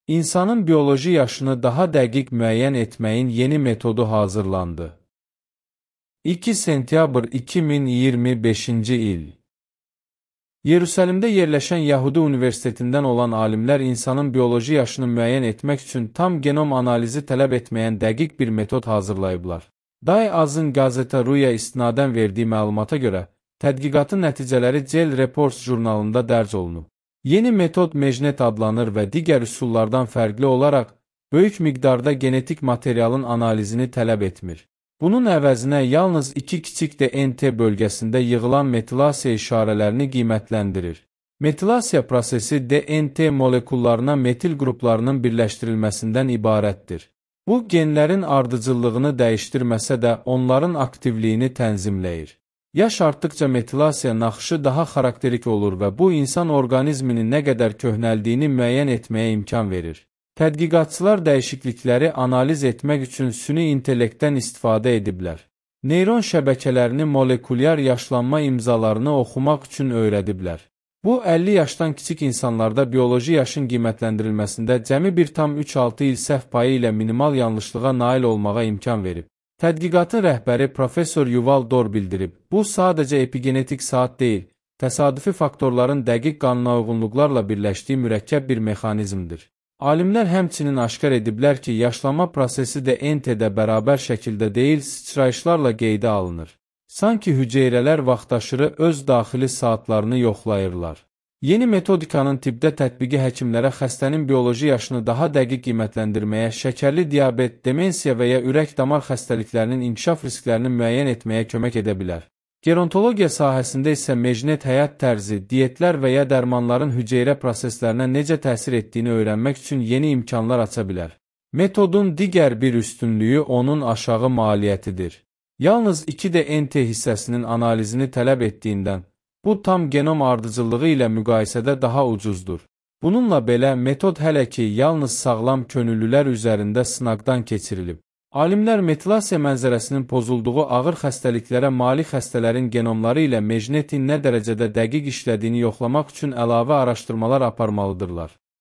İnsanın bioloji yaşını daha dəqiq müəyyən etməyin yeni metodu hazırlandı. 2 sentyabr 2025-ci il. Yerusəlimdə yerləşən Yəhudi Universitetindən olan alimlər insanın bioloji yaşını müəyyən etmək üçün tam genom analizi tələb etməyən dəqiq bir metod hazırlayıblar. Day Az'ın Gazeta Ruya istinadən verdiyi məlumata görə, tədqiqatın nəticələri Cell Reports jurnalında dərc olunub. Yeni metod Mejnet adlanır və digər üsullardan fərqli olaraq, böyük miqdarda genetik materialın analizini tələb etmir. Bunun əvəzinə yalnız 2 kiçik DNT bölgəsində yığılan metilasiya işarələrini qiymətləndirir. Metilasiya prosesi DNT molekullarına metil qruplarının birləşdirilməsindən ibarətdir. Bu, genlərin ardıcıllığını dəyişdirməsə də onların aktivliyini tənzimləyir. Yaş artdıqca metilasiya naxışı daha xarakterik olur və bu insan orqanizminin nə qədər köhnəldiyini müəyyən etməyə imkan verir. Tədqiqatçılar dəyişiklikləri analiz etmək üçün süni intellektdən istifadə ediblər. Neyron şəbəkələrini molekulyar yaşlanma imzalarını oxumaq üçün öyrədiblər. Bu, 50 yaşdan kiçik insanlarda bioloji yaşın qiymətləndirilməsində cəmi 1,36 il səhv payı ilə minimal yanlışlığa nail olmağa imkan verib. Tədqiqatın rəhbəri Professor Yuval Dor bildirib, bu sadəcə epigenetik saat deyil, təsadüfi faktorların dəqiq qanunauyğunluqlarla birləşdiyi mürəkkəb bir mexanizmdir. Alimlər həmçinin aşkar ediblər ki, yaşlanma prosesi də DNT-də bərabər şəkildə deyil, sıçrayışlarla qeydə alınır. Sanki hüceyrələr vaxtaşırı öz daxili saatlarını yoxlayırlar. Yeni metodikanın tibbdə tətbiqi həkimlərə xəstənin bioloji yaşını daha dəqiq qiymətləndirməyə, şəkərli diabet, demensiya və ya ürək-damar xəstəliklərinin inkişaf risklərini müəyyən etməyə kömək edə bilər. Gerontologiya sahəsində isə mejnet həyat tərzi, diyetlər və ya dərmanların hüceyrə proseslərinə necə təsir etdiyini öyrənmək üçün yeni imkanlar aça bilər. Metodun digər bir üstünlüyü onun aşağı maliyyətidir. Yalnız 2 DNT hissəsinin analizini tələb etdiyindən, bu tam genom ardıcıllığı ilə müqayisədə daha ucuzdur. Bununla belə, metod hələ ki, yalnız sağlam könüllülər üzərində sınaqdan keçirilib. Alimlər metilasiya mənzərəsinin pozulduğu ağır xəstəliklərə malik xəstələrin genomları ilə mejnetin nə dərəcədə dəqiq işlədiyini yoxlamaq üçün əlavə araşdırmalar aparmalıdırlar.